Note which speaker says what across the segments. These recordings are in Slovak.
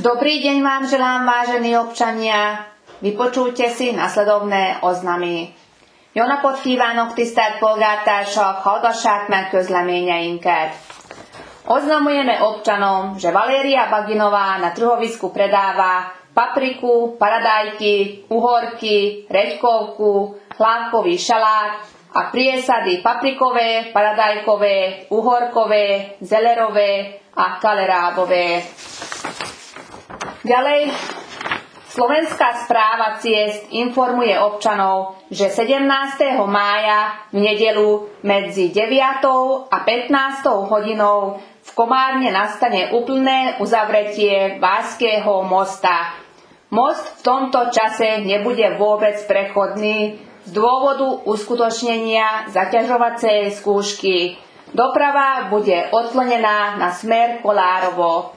Speaker 1: Dobrý deň vám želám, vážení občania. Vypočujte si nasledovné oznamy. Jó napot kívánok, tisztelt polgártársak, hallgassák meg közleményeinket. Oznamujeme občanom, že Valéria Baginová na trhovisku predáva papriku, paradajky, uhorky, reďkovku, hlávkový šalát a priesady paprikové, paradajkové, uhorkové, zelerové a kalerábové. Ďalej, Slovenská správa ciest informuje občanov, že 17. mája v nedeľu medzi 9. a 15. hodinou v Komárne nastane úplné uzavretie Vážskeho mosta. Most v tomto čase nebude vôbec prechodný z dôvodu uskutočnenia zaťažovacej skúšky. Doprava bude odklonená na smer Kolárovo.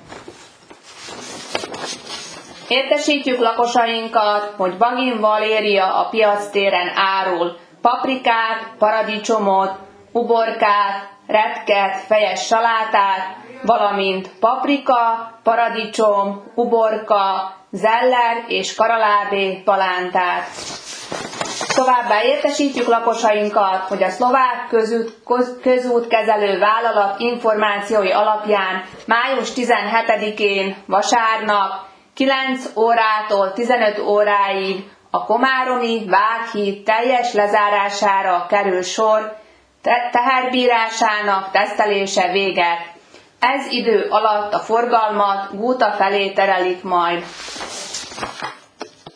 Speaker 1: Értesítjük lakosainkat, hogy Bagin Valéria a piactéren árul paprikát, paradicsomot, uborkát, retket, fejes salátát, valamint paprika, paradicsom, uborka, zeller és karalábé palántát. Továbbá értesítjük lakosainkat, hogy a szlovák közútkezelő vállalat információi alapján május 17-én vasárnap 9 órától 15 óráig a komáromi Vághíd teljes lezárására kerül sor, teherbírásának tesztelése véget. Ez idő alatt a forgalmat Gúta felé terelik majd.